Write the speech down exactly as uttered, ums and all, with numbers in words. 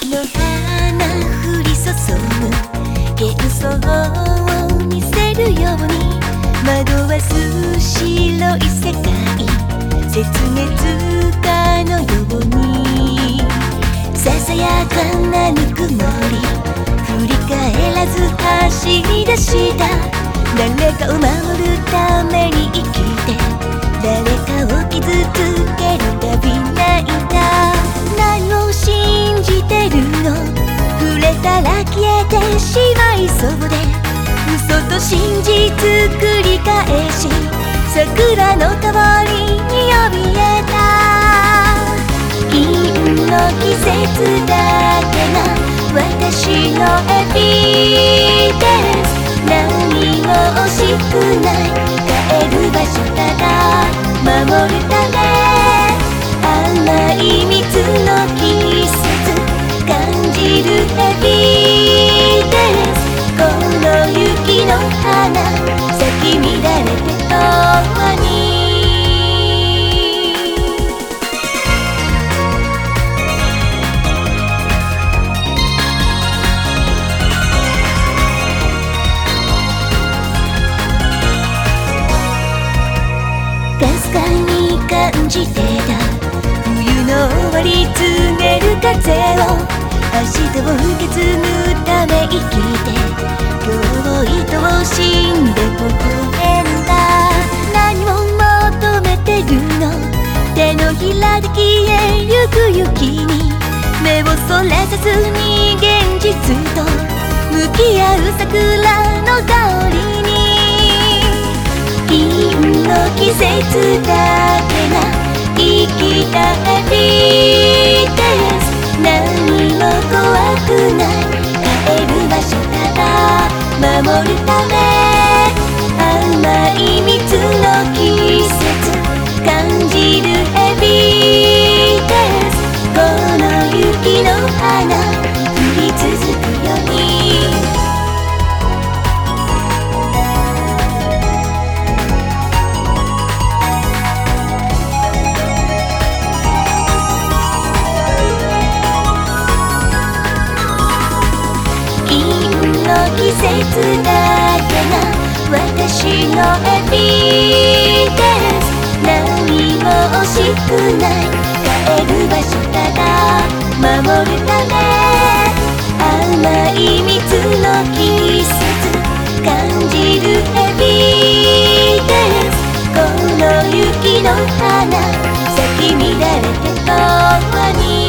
の花降り注ぐ幻想を見せるように惑わす白い世界雪月花のようにささやかなぬくもり振り返らず走り出した誰かを守るために生きて誰かを傷つけるたび泣いた何を信じてるの触れたら消えてしまいそうで嘘と真実繰り返し桜の通りに怯えた銀の季節だけが私のエビデンス何も惜しくない帰る場所ただ守るため甘い蜜の季節感じるエビデンスこの雪の花咲き乱れて永遠にかすかに感じてた冬の終わり告げる風を明日を受け継ぐため生きて今日糸を死んで微笑んだ何を求めてるの手のひらで消えゆく雪に目をそらさずに現実と向き合う桜の通りに銀の季節だけが生きたエビデンス何も怖くない帰る場所ただ守るため甘い蜜の季節感じるエビデンスこの雪の花降り続くように季節だけが私のエビデンス何も惜しくない帰る場所ただ守るため甘い蜜の季節感じるエビデンスこの雪の花咲き乱れて永遠に